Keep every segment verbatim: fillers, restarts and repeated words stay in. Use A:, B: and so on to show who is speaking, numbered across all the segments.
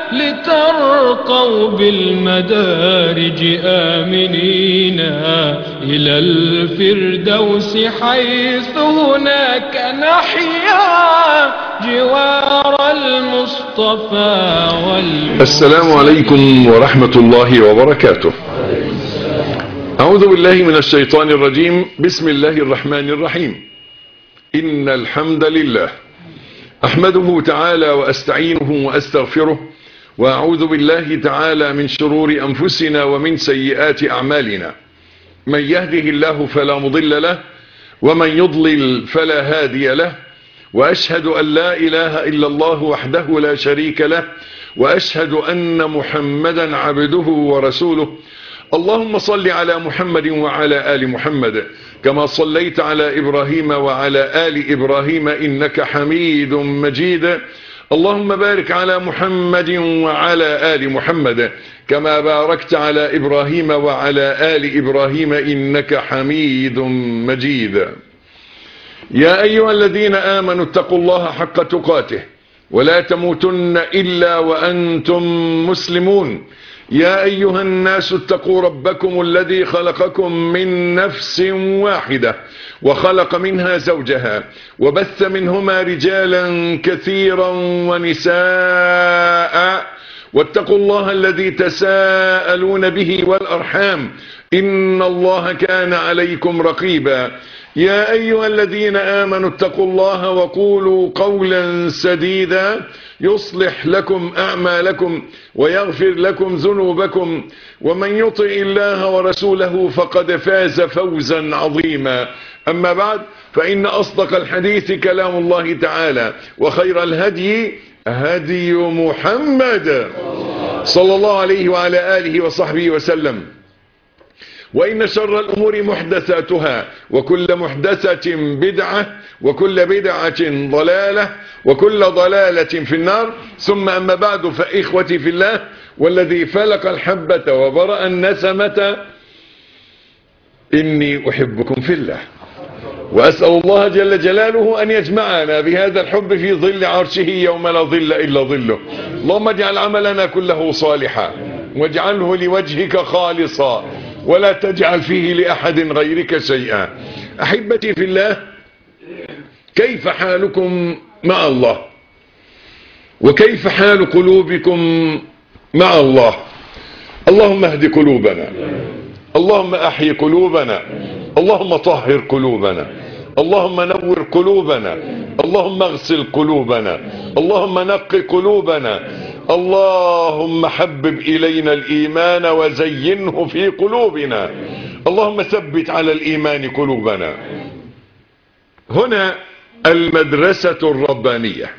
A: لترقوا بالمدارج آمنين إلى الفردوس حيث هناك نحيا جوار المصطفى والمرسلين.
B: السلام عليكم ورحمة الله وبركاته. أعوذ بالله من الشيطان الرجيم. بسم الله الرحمن الرحيم. إن الحمد لله أحمده تعالى وأستعينه وأستغفره، وأعوذ بالله تعالى من شرور أنفسنا ومن سيئات أعمالنا. من يهده الله فلا مضل له، ومن يضلل فلا هادي له، وأشهد أن لا إله إلا الله وحده لا شريك له، وأشهد أن محمدا عبده ورسوله. اللهم صل على محمد وعلى آل محمد كما صليت على إبراهيم وعلى آل إبراهيم إنك حميد مجيد. اللهم بارك على محمد وعلى آل محمد كما باركت على إبراهيم وعلى آل إبراهيم إنك حميد مجيد. يا أيها الذين آمنوا اتقوا الله حق تقاته ولا تموتن إلا وأنتم مسلمون. يا أيها الناس اتقوا ربكم الذي خلقكم من نفس واحدة وخلق منها زوجها وبث منهما رجالا كثيرا ونساء، واتقوا الله الذي تساءلون به والأرحام إن الله كان عليكم رقيبا. يا أيها الذين آمنوا اتقوا الله وقولوا قولا سديدا يصلح لكم أعمالكم ويغفر لكم ذنوبكم، ومن يطع الله ورسوله فقد فاز فوزا عظيما. أما بعد، فإن أصدق الحديث كلام الله تعالى، وخير الهدي هدي محمد صلى الله عليه وعلى آله وصحبه وسلم. وإن شر الأمور محدثاتها، وكل محدثة بدعة، وكل بدعة ضلالة، وكل ضلالة في النار. ثم أما بعد، فإخوتي في الله والذي فلق الحبة وبرأ النسمة، إني أحبكم في الله، وأسأل الله جل جلاله أن يجمعنا بهذا الحب في ظل عرشه يوم لا ظل إلا ظله. اللهم اجعل عملنا كله صالحا، واجعله لوجهك خالصا، ولا تجعل فيه لأحد غيرك شيئا. أحبتي في الله، كيف حالكم مع الله؟ وكيف حال قلوبكم مع الله؟ اللهم اهد قلوبنا، اللهم أحيي قلوبنا، اللهم طهر قلوبنا، اللهم نور قلوبنا، اللهم اغسل قلوبنا، اللهم نق قلوبنا، اللهم حبب إلينا الإيمان وزينه في قلوبنا، اللهم ثبت على الإيمان قلوبنا. هنا المدرسة الربانية،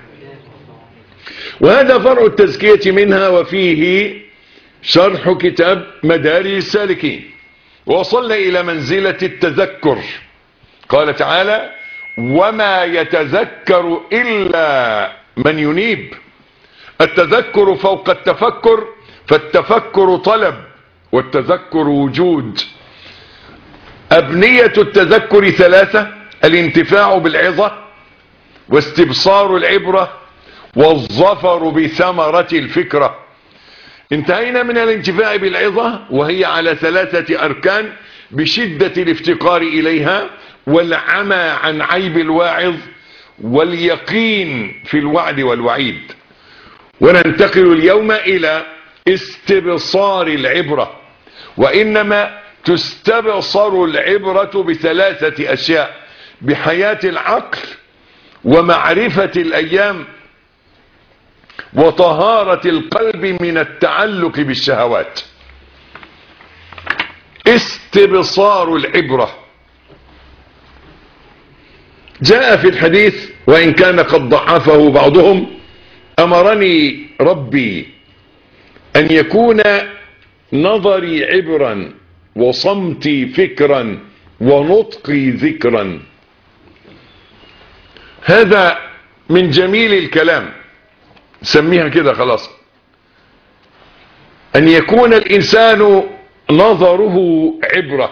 B: وهذا فرع التزكية منها، وفيه شرح كتاب مدارج السالكين. وصلنا إلى منزلة التذكر. قال تعالى: وما يتذكر إلا من ينيب. التذكر فوق التفكر، فالتفكر طلب والتذكر وجود. أبنية التذكر ثلاثة: الانتفاع بالعظة، واستبصار العبرة، والظفر بثمرة الفكرة. انتهينا من الانتفاع بالعظة، وهي على ثلاثة أركان: بشدة الافتقار إليها، والعمى عن عيب الواعظ، واليقين في الوعد والوعيد. وننتقل اليوم إلى استبصار العبرة. وإنما تستبصر العبرة بثلاثة أشياء: بحياة العقل، ومعرفة الأيام، وطهارة القلب من التعلق بالشهوات. استبصار العبرة جاء في الحديث، وإن كان قد ضعفه بعضهم: أمرني ربي أن يكون نظري عبرا، وصمتي فكرا، ونطقي ذكرا. هذا من جميل الكلام، سميها كده خلاص. أن يكون الإنسان نظره عبرة.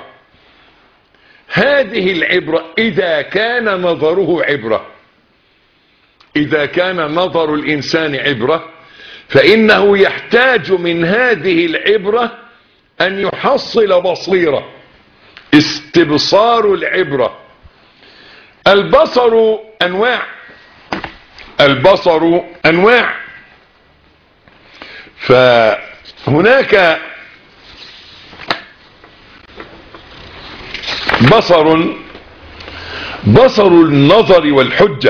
B: هذه العبرة إذا كان نظره عبرة، إذا كان نظر الإنسان عبرة، فإنه يحتاج من هذه العبرة أن يحصل بصيرة، استبصار العبرة. البصر أنواع، البصر أنواع. فهناك بصر بصر النظر والحجة.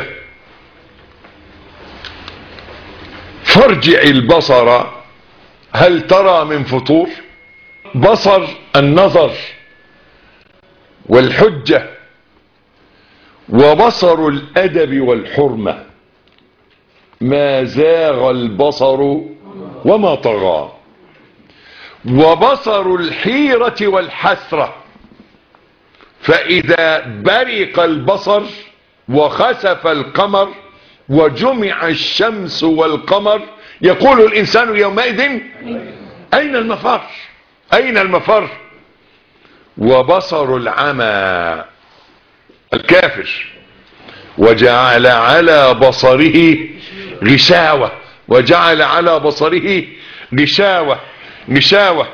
B: فارجع البصر هل ترى من فطور. بصر النظر والحجة، وبصر الأدب والحرمة. ما زاغ البصر وما طغى. وبصر الحيرة والحسرة، فإذا برق البصر وخسف القمر وجمع الشمس والقمر يقول الإنسان يومئذ أين المفر، أين المفر. وبصر العمى الكافر، وجعل على بصره غشاوة، وجعل على بصره غشاوة غشاوة.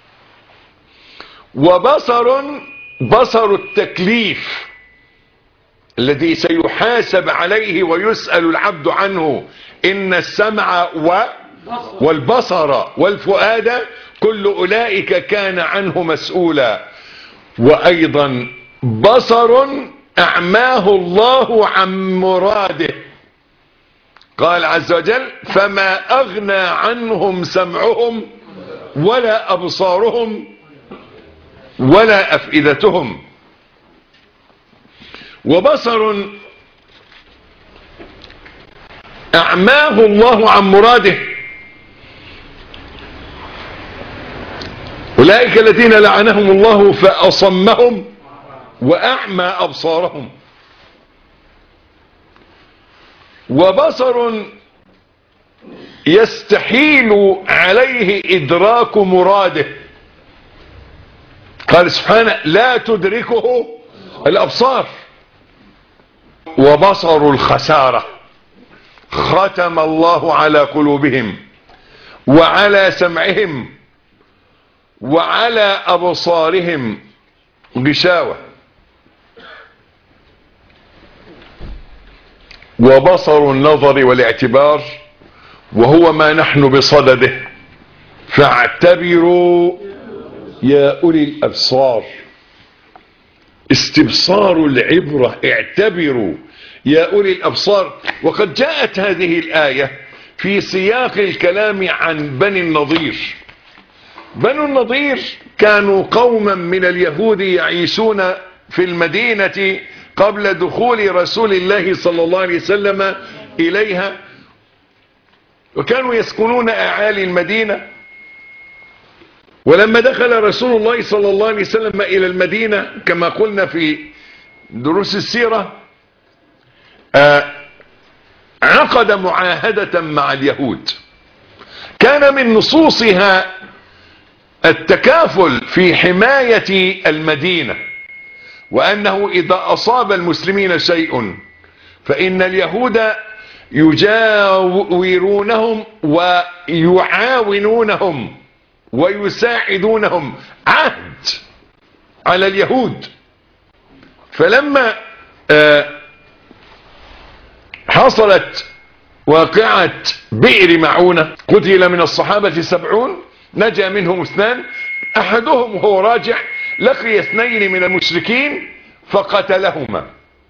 B: وبصر بصر التكليف الذي سيحاسب عليه ويسأل العبد عنه. إن السمع والبصر والفؤاد كل أولئك كان عنه مسؤولا. وأيضا بصر أعماه الله عن مراده. قال عز وجل فما أغنى عنهم سمعهم ولا أبصارهم ولا أفئدتهم. وبصر أعماه الله عن مراده، أولئك الذين لعنهم الله فأصمهم وأعمى أبصارهم. وبصر يستحيل عليه إدراك مراده. قال سبحانه لا تدركه الأبصار. وبصر الخسارة، ختم الله على قلوبهم وعلى سمعهم وعلى أبصارهم غشاوة. وبصر النظر والاعتبار، وهو ما نحن بصدده، فاعتبروا يا أولي الأبصار. استبصار العبرة، اعتبروا يا أولي الأبصار. وقد جاءت هذه الآية في سياق الكلام عن بني النضير. بنو النضير كانوا قوما من اليهود يعيشون في المدينة قبل دخول رسول الله صلى الله عليه وسلم إليها، وكانوا يسكنون أعالي المدينة. ولما دخل رسول الله صلى الله عليه وسلم إلى المدينة كما قلنا في دروس السيرة، آه عقد معاهدة مع اليهود كان من نصوصها التكافل في حماية المدينة، وأنه إذا أصاب المسلمين شيء فإن اليهود يجاورونهم ويعاونونهم ويساعدونهم، عهد على اليهود. فلما حصلت واقعة بئر معونة قتل من الصحابة سبعون، نجا منهم اثنان، أحدهم هو راجع لقي اثنين من المشركين فقتلهما،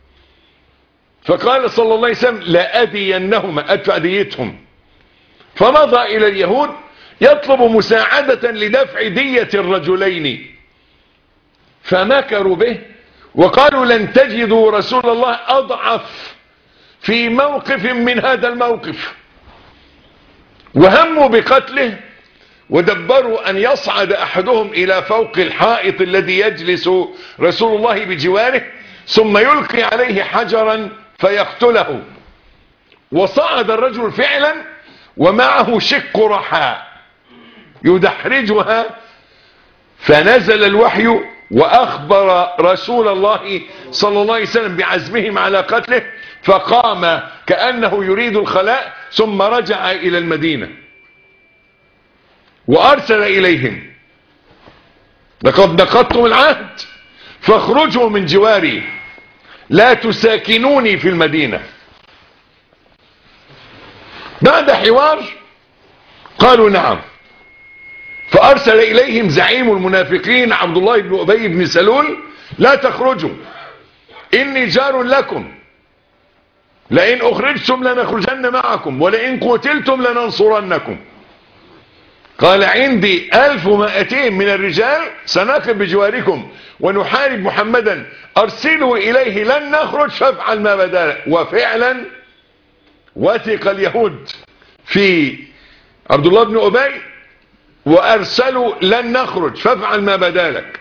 B: فقال صلى الله عليه وسلم لأدينهما، أدفع ديتهم. فمضى إلى اليهود يطلب مساعدة لدفع دية الرجلين، فمكروا به وقالوا لن تجدوا رسول الله أضعف في موقف من هذا الموقف، وهموا بقتله. ودبروا أن يصعد أحدهم إلى فوق الحائط الذي يجلس رسول الله بجواره ثم يلقي عليه حجرا فيقتله. وصعد الرجل فعلا ومعه شق رحى يدحرجها، فنزل الوحي وأخبر رسول الله صلى الله عليه وسلم بعزمهم على قتله، فقام كأنه يريد الخلاء ثم رجع إلى المدينة. وأرسل إليهم لقد نقضتم العهد فاخرجوا من جواري لا تساكنوني في المدينة. بعد حوار قالوا نعم، فأرسل إليهم زعيم المنافقين عبد الله بن أبي بن سلول لا تخرجوا إني جار لكم لئن أخرجتم لنخرجن معكم ولئن قتلتم لننصرنكم. قال عندي ألف ومائتين من الرجال سنقف بجواركم ونحارب محمدا أرسلوا إليه لن نخرج فافعل ما بدا. وفعلا وثق اليهود في عبد الله بن أبي وأرسلوا لن نخرج فافعل ما بدا لك.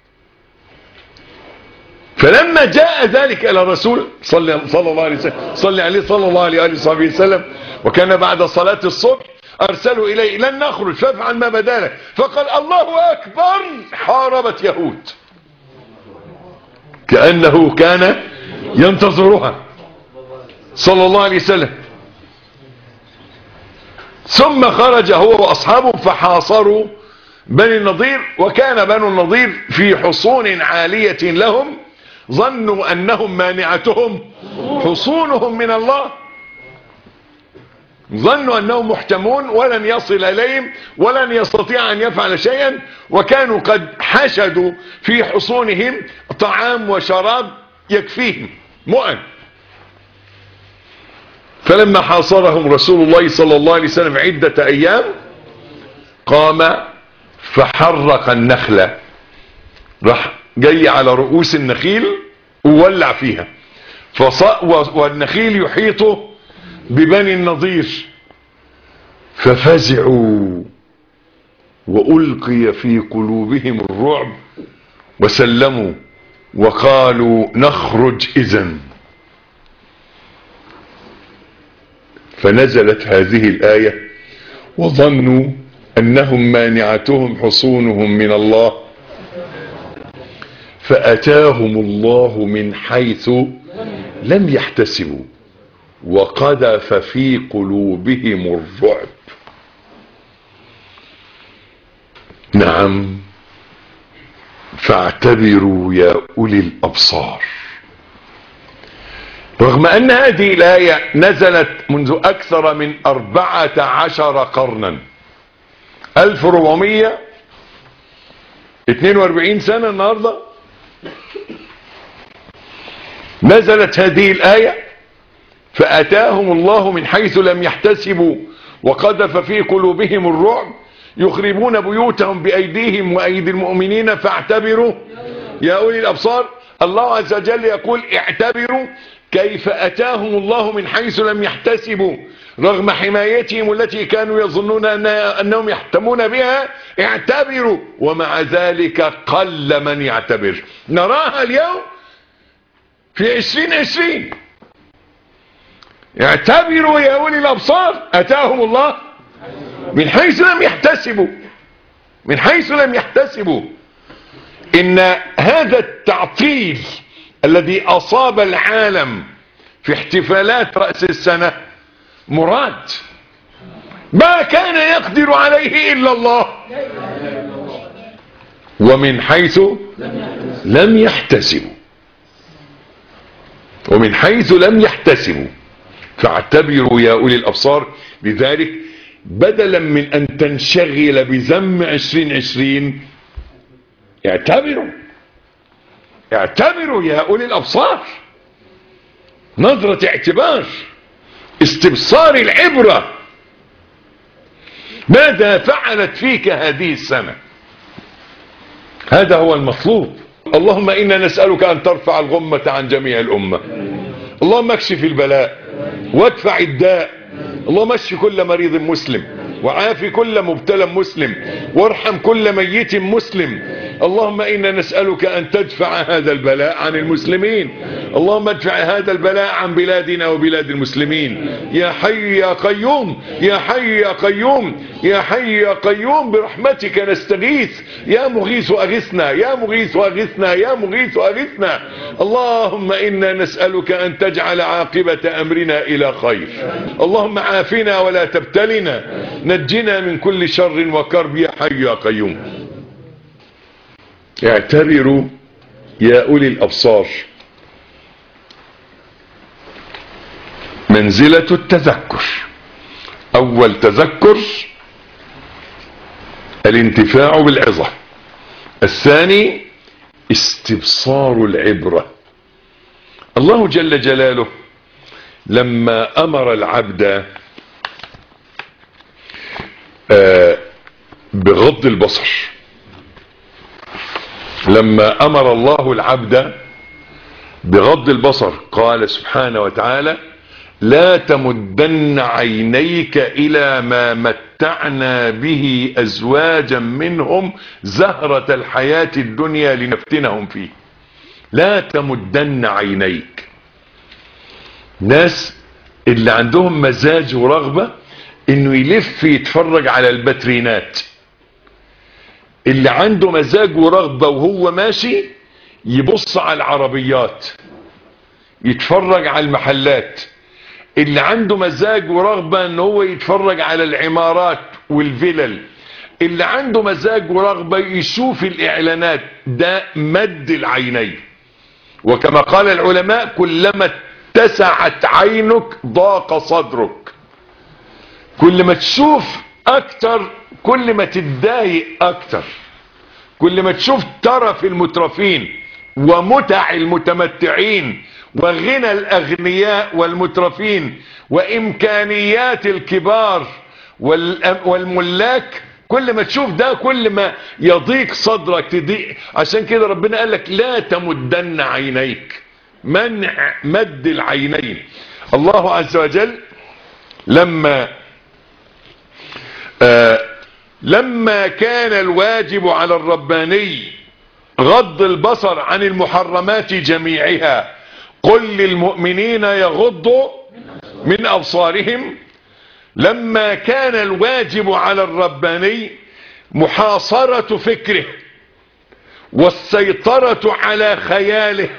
B: فلما جاء ذلك إلى الرسول صلى الله عليه وسلم صلى عليه صلى الله عليه وصحبه وسلم وكان بعد صلاة الصبح أرسلوا إليه لن نخرج فافعل ما بدا لك. فقال الله أكبر، حاربت يهود كأنه كان ينتظرها صلى الله عليه وسلم. ثم خرج هو وأصحابه فحاصروا بني النضير، وكان بنو النضير في حصون عالية لهم ظنوا أنهم مانعتهم حصونهم من الله، ظنوا أنهم محتمون ولن يصل إليهم ولن يستطيع أن يفعل شيئا، وكانوا قد حشدوا في حصونهم طعام وشراب يكفيهم مؤن. فلما حاصرهم رسول الله صلى الله عليه وسلم عدة أيام قام فحرق النخلة، راح جاي على رؤوس النخيل وولع فيها، والنخيل يحيط ببني النضير ففزعوا وألقي في قلوبهم الرعب وسلموا وقالوا نخرج إذن. فنزلت هذه الآية وظنوا أنهم مانعتهم حصونهم من الله فأتاهم الله من حيث لم يحتسبوا وقذف في قلوبهم الرعب. نعم، فاعتبروا يا أولي الأبصار. رغم أن هذه الآية نزلت منذ أكثر من أربعة عشر قرنا، ألف وأربعمائة واثنين وأربعين سنة النهاردة نزلت هذه الآية فأتاهم الله من حيث لم يحتسبوا وقذف في قلوبهم الرعب يخربون بيوتهم بأيديهم وأيدي المؤمنين فاعتبروا يا أولي الأبصار. الله عز وجل يقول اعتبروا كيف أتاهم الله من حيث لم يحتسبوا رغم حمايتهم التي كانوا يظنون أنهم يحتمون بها. اعتبروا، ومع ذلك قل من يعتبر. نراها اليوم في عشرين عشرين. اعتبروا يا أولي الأبصار أتاهم الله من حيث لم يحتسبوا، من حيث لم يحتسبوا. إن هذا التعطيل الذي أصاب العالم في احتفالات رأس السنة مراد، ما كان يقدر عليه إلا الله. ومن حيث لم يحتسبوا، ومن حيث لم يحتسبوا فاعتبروا يا أولي الأبصار. لذلك بدلا من أن تنشغل بذم عشرين عشرين اعتبروا، اعتبروا يا أولي الأبصار. نظرة اعتبار، استبصار العبرة. ماذا فعلت فيك هذه السنة؟ هذا هو المطلوب. اللهم إنا نسألك أن ترفع الغمة عن جميع الأمة. اللهم اكشف البلاء وادفع الداء. اللهم اشف كل مريض مسلم وعافي كل مبتلى مسلم وارحم كل ميت مسلم. اللهم إنا نسألك أن تدفع هذا البلاء عن المسلمين اللهم ادفع هذا البلاء عن بلادنا وبلاد المسلمين يا حي يا قيوم يا حي يا قيوم يا حي يا قيوم برحمتك نستغيث يا مغيث أغثنا يا مغيث أغثنا يا مغيث أغثنا. اللهم إنا نسألك أن تجعل عاقبة أمرنا إلى خير. اللهم عافنا ولا تبتلنا نجنا من كل شر وكرب يا حي يا قيوم. اعتبروا يا أولي الأبصار منزلة التذكر. أول تذكر الانتفاع بالعظة، الثاني استبصار العبرة. الله جل جلاله لما أمر العبد بغض البصر، لما أمر الله العبد بغض البصر قال سبحانه وتعالى لا تمدن عينيك إلى ما متعنا به أزواجا منهم زهرة الحياة الدنيا لنفتنهم فيه. لا تمدن عينيك. ناس اللي عندهم مزاج ورغبة انه يلف يتفرج على الباترينات، اللي عنده مزاج ورغبة وهو ماشي يبص على العربيات يتفرج على المحلات، اللي عنده مزاج ورغبة ان هو يتفرج على العمارات والفلل، اللي عنده مزاج ورغبة يشوف الاعلانات، ده مد العينين. وكما قال العلماء كلما اتسعت عينك ضاق صدرك. كل ما تشوف اكتر كل ما تتضايق اكتر. كل ما تشوف ترف المترفين ومتع المتمتعين وغنى الاغنياء والمترفين وامكانيات الكبار والملاك، كل ما تشوف ده كل ما يضيق صدرك تضيق. عشان كده ربنا قال لك لا تمدن عينيك، منع مد العينين. الله عز وجل لما آه لما كان الواجب على الرباني غض البصر عن المحرمات جميعها، قل للمؤمنين يغضوا من أبصارهم، لما كان الواجب على الرباني محاصرة فكره والسيطرة على خياله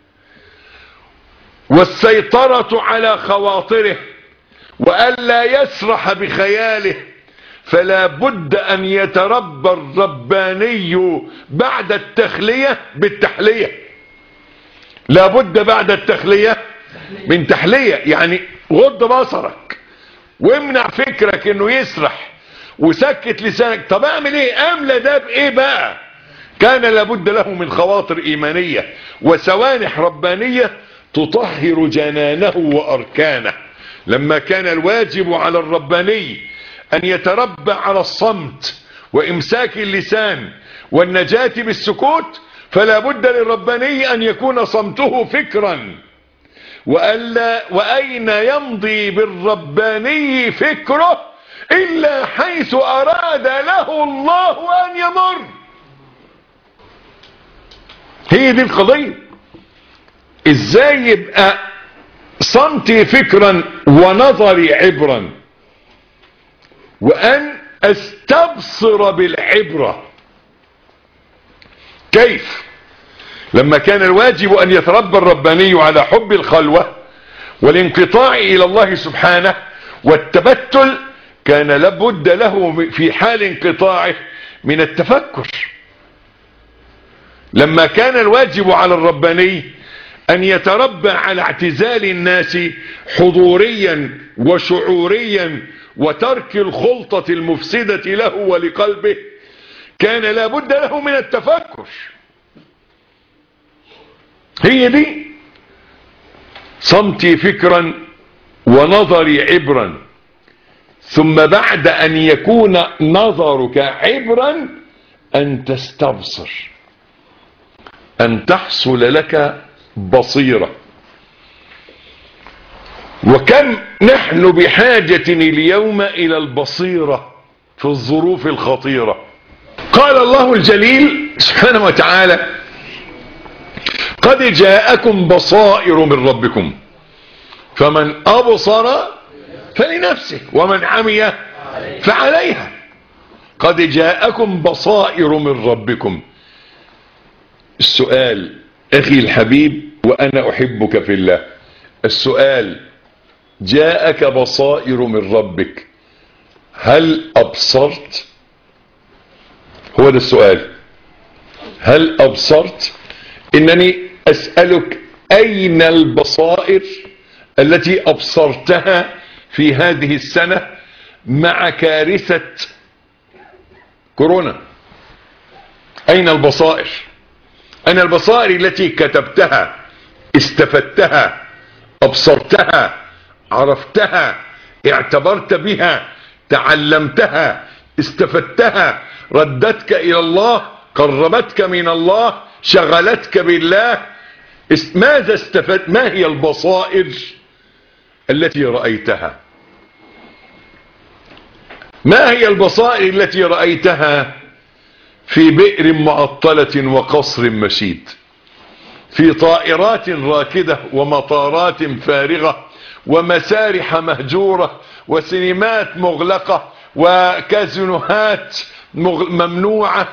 B: والسيطرة على خواطره وألا يسرح بخياله، فلا بد أن يتربى الرباني بعد التخلية بالتحلية. لا بد بعد التخلية من تحلية، يعني غض بصرك وامنع فكرك انه يسرح وسكت لسانك. طب اعمل ايه؟ املى ده بايه بقى؟ كان لابد له من خواطر ايمانية وسوانح ربانية تطهر جنانه واركانه. لما كان الواجب على الرباني ان يتربى على الصمت وامساك اللسان والنجاة بالسكوت، فلا بد للرباني ان يكون صمته فكرا. وألا وأين يمضي بالرباني فكره إلا حيث أراد له الله أن يمر. هي دي القضية. إزاي يبقى صمتي فكرا ونظري عبرا، وأن أستبصر بالعبرة. كيف؟ لما كان الواجب أن يتربى الرباني على حب الخلوة والانقطاع إلى الله سبحانه والتبتل، كان لابد له في حال انقطاعه من التفكر. لما كان الواجب على الرباني أن يتربى على اعتزال الناس حضوريا وشعوريا وترك الخلطة المفسدة له ولقلبه، كان لابد له من التفكر. هي دي صمتي فكرا ونظري عبرا. ثم بعد أن يكون نظرك عبرا أن تستبصر، أن تحصل لك بصيرة. وكم نحن بحاجة اليوم إلى البصيرة في الظروف الخطيرة. قال الله الجليل سبحانه وتعالى قد جاءكم بصائر من ربكم فمن أبصر فلنفسه ومن عمي فعليها. قد جاءكم بصائر من ربكم. السؤال أخي الحبيب وأنا أحبك في الله، السؤال: جاءك بصائر من ربك، هل أبصرت؟ هو ده السؤال، هل أبصرت؟ إنني أسألك أين البصائر التي أبصرتها في هذه السنة مع كارثة كورونا؟ أين البصائر؟ أين البصائر التي كتبتها، استفدتها، أبصرتها، عرفتها، اعتبرت بها، تعلمتها، استفدتها، ردتك إلى الله، قربتك من الله، شغلتك بالله؟ ماذا استفدت؟ ما هي البصائر التي رأيتها؟ ما هي البصائر التي رأيتها في بئر معطلة وقصر مشيد، في طائرات راكدة ومطارات فارغة ومسارح مهجورة وسينمات مغلقة وكازينوهات ممنوعة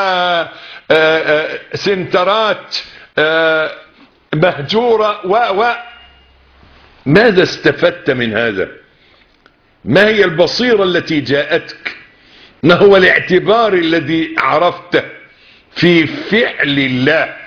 B: وسنترات مهجورة و و ماذا استفدت من هذا؟ ما هي البصيرة التي جاءتك؟ ما هو الاعتبار الذي عرفته في فعل الله؟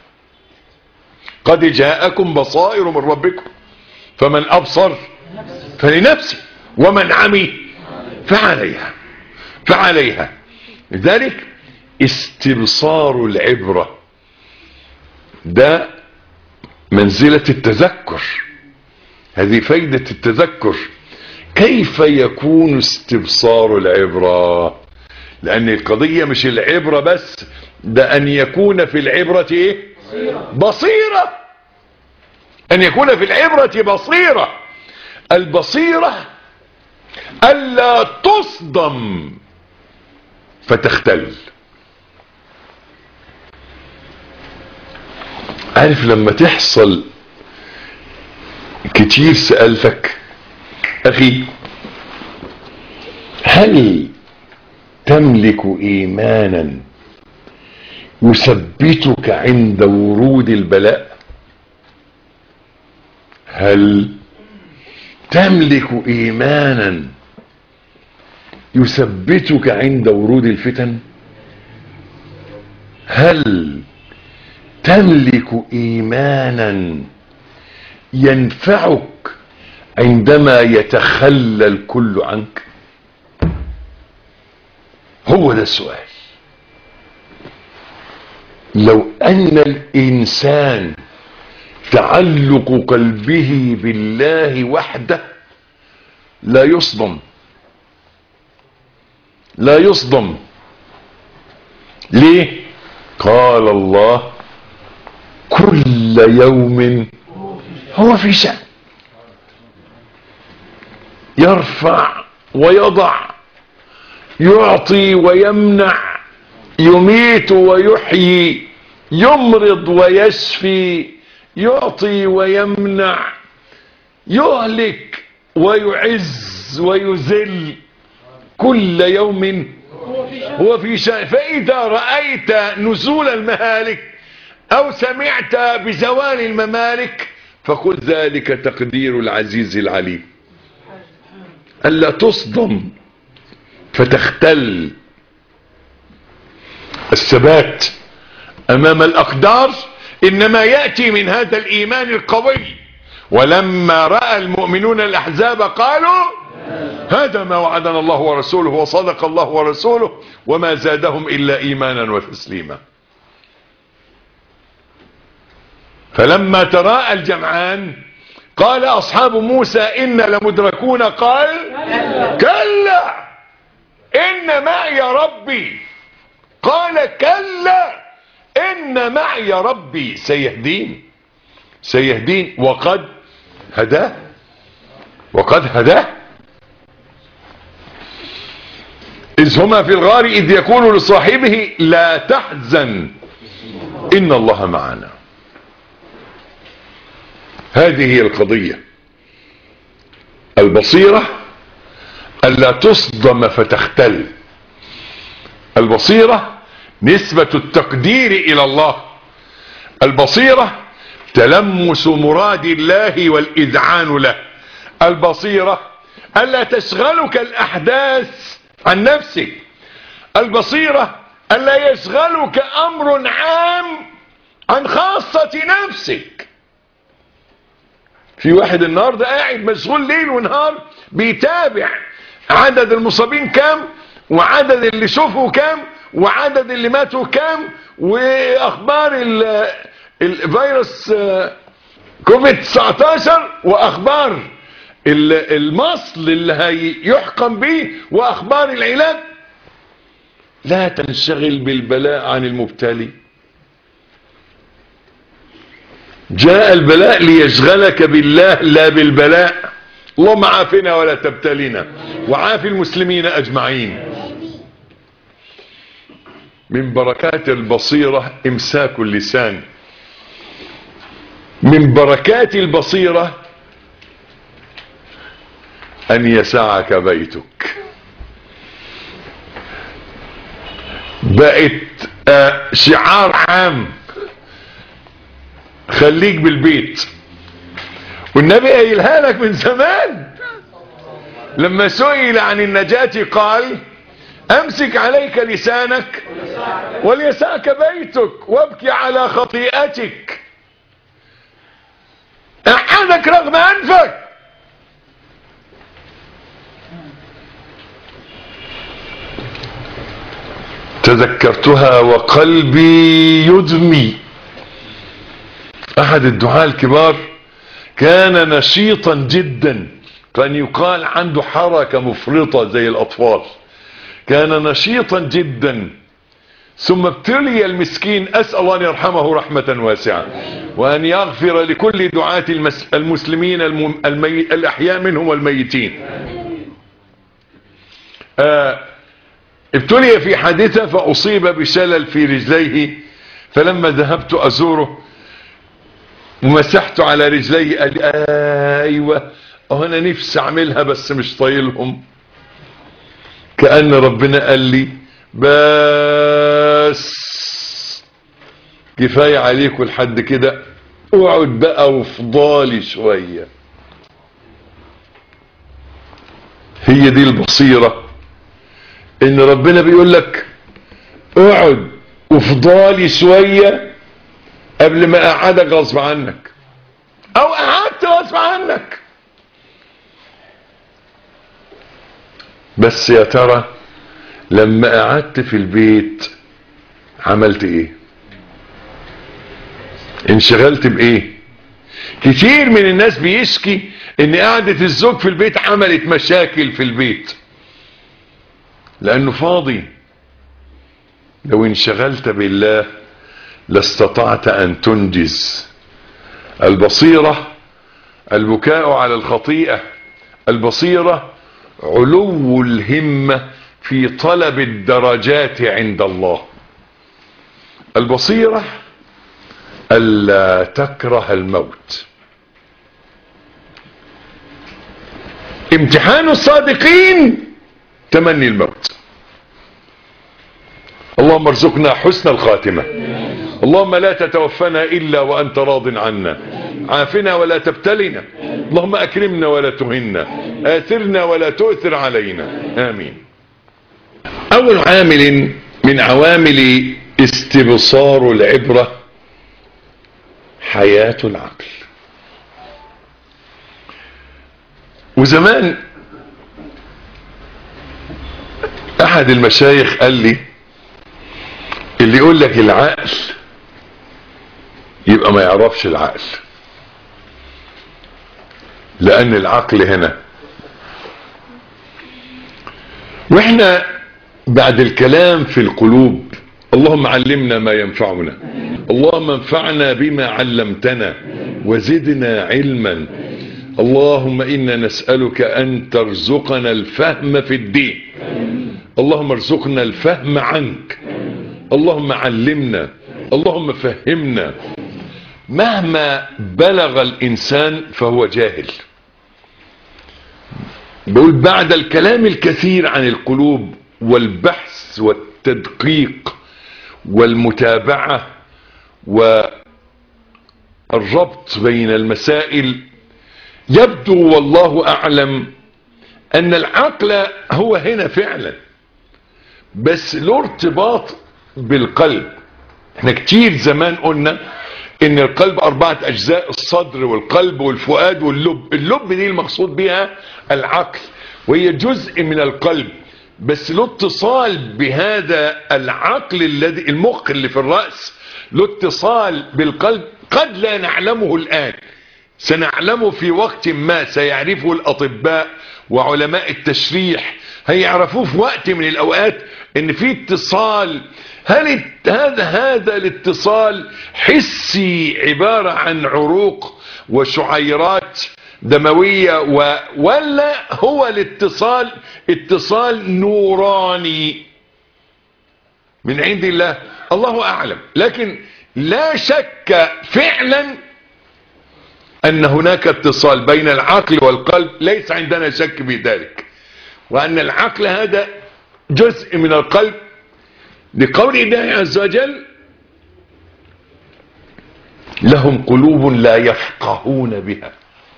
B: قد جاءكم بصائر من ربكم فمن أبصر فلنفسه ومن عمي فعليها فعليها لذلك استبصار العبرة ده منزلة التذكر، هذه فايدة التذكر. كيف يكون استبصار العبرة؟ لأن القضية مش العبرة بس، ده أن يكون في العبرة إيه؟ بصيرة. أن يكون في العبرة بصيرة. البصيرة ألا تصدم فتختل. عارف لما تحصل كتير سألتك أخي هل تملك إيمانا يثبتك عند ورود البلاء؟ هل تملك إيمانا يثبتك عند ورود الفتن؟ هل تملك إيمانا ينفعك عندما يتخلى الكل عنك؟ هو ده السؤال. لو أن الإنسان تعلق قلبه بالله وحده لا يصدم، لا يصدم. ليه؟ قال الله كل يوم هو في شأن، يرفع ويضع، يعطي ويمنع، يميت ويحيي، يمرض ويشفي، يعطي ويمنع، يهلك ويعز ويذل، كل يوم هو في شأن. فإذا رأيت نزول المهالك أو سمعت بزوال الممالك فقل ذلك تقدير العزيز العليم. ألا تصدم فتختل. الثبات أمام الأقدار إنما يأتي من هذا الإيمان القوي. ولما رأى المؤمنون الأحزاب قالوا هذا ما وعدنا الله ورسوله وصدق الله ورسوله وما زادهم إلا إيمانا وتسليما. فلما تراءى الجمعان قال أصحاب موسى إن لمدركون، قال كلا إن معي ربي، قال كلا إن معي ربي سيهدين سيهدين وقد هداه وقد هداه إذ هما في الغار إذ يقول لصاحبه لا تحزن إن الله معنا. هذه هي القضية. البصيرة ألا تصدم فتختل. البصيرة نسبة التقدير إلى الله. البصيرة تلمس مراد الله والإذعان له. البصيرة ألا تشغلك الأحداث عن نفسك. البصيرة ألا يشغلك أمر عام عن خاصة نفسك. في واحد النهاردة قاعد مشغول ليل ونهار بيتابع عدد المصابين كام، وعدد اللي شوفوا كام، وعدد اللي ماتوا كام، واخبار الفيروس كوفيد تسعتاشر، واخبار المصل اللي هيحكم به، واخبار العلاج. لا تنشغل بالبلاء عن المبتلي. جاء البلاء ليشغلك بالله لا بالبلاء. اللهم عافنا ولا تبتلينا، وعاف المسلمين اجمعين. من بركات البصيرة امساك اللسان. من بركات البصيرة ان يسعك بيتك. بقت شعار عام، خليك بالبيت. والنبي قايلها لك من زمان لما سئل عن النجاة قال امسك عليك لسانك وليسعك بيتك وابكي على خطيئتك. احدك رغم انفك. تذكرتها وقلبي يدمي. احد الدعاة الكبار كان نشيطا جدا، كان يقال عنده حركة مفرطة زي الاطفال. كان نشيطا جدا، ثم ابتلي المسكين. اسأل الله ان يرحمه رحمة واسعة، وان يغفر لكل دعاة المسلمين المي... الاحياء منهم والميتين. آه ابتلي في حادثة فاصيب بشلل في رجليه، فلما ذهبت ازوره ومسحت على رجلي قال آه ايوه انا نفسي اعملها بس مش طايلهم. كأن ربنا قال لي بس كفاية عليكم لحد كده، اقعد بقى وفضالي شوية. هي دي البصيرة، ان ربنا بيقول لك اقعد وفضالي شوية قبل ما اقعدك غصب عنك، او قعدت غصب عنك. بس يا ترى لما قعدت في البيت عملت ايه؟ انشغلت بايه؟ كتير من الناس بيشكي ان قعدة الزوج في البيت عملت مشاكل في البيت لانه فاضي. لو انشغلت بالله لاستطعت ان تنجز. البصيرة البكاء على الخطيئة. البصيرة علو الهمة في طلب الدرجات عند الله. البصيرة ألا تكره الموت. امتحان الصادقين تمني الموت. اللهم ارزقنا حسن الخاتمة. اللهم لا تتوفنا إلا وأنت راض عنا. عافنا ولا تبتلنا. اللهم أكرمنا ولا تهنا. آثرنا ولا تؤثر علينا. آمين. أول عامل من عوامل استبصار العبرة حياة العقل. وزمان أحد المشايخ قال لي اللي يقول لك العقل يبقى ما يعرفش العقل، لأن العقل هنا. واحنا بعد الكلام في القلوب اللهم علمنا ما ينفعنا. اللهم انفعنا بما علمتنا وزدنا علما. اللهم إنا نسألك أن ترزقنا الفهم في الدين. اللهم ارزقنا الفهم عنك. اللهم علمنا. اللهم فهمنا. مهما بلغ الانسان فهو جاهل. بقول بعد الكلام الكثير عن القلوب والبحث والتدقيق والمتابعة والربط بين المسائل، يبدو والله اعلم ان العقل هو هنا فعلا، بس له ارتباط بالقلب. احنا كتير زمان قلنا ان القلب اربعة اجزاء: الصدر والقلب والفؤاد واللب. اللب دي المقصود بها العقل، وهي جزء من القلب، بس له اتصال بهذا العقل الذي المخ اللي في الرأس، له اتصال بالقلب قد لا نعلمه الآن، سنعلمه في وقت ما، سيعرفه الأطباء وعلماء التشريح، هيعرفوه في وقت من الأوقات ان في اتصال. هل هذا هذا الاتصال حسي عبارة عن عروق وشعيرات دموية، و ولا هو الاتصال اتصال نوراني من عند الله؟ الله اعلم. لكن لا شك فعلا ان هناك اتصال بين العقل والقلب، ليس عندنا شك في ذلك، وان العقل هذا جزء من القلب، لقول الله عز وجل: لهم قلوب لا يفقهون بها.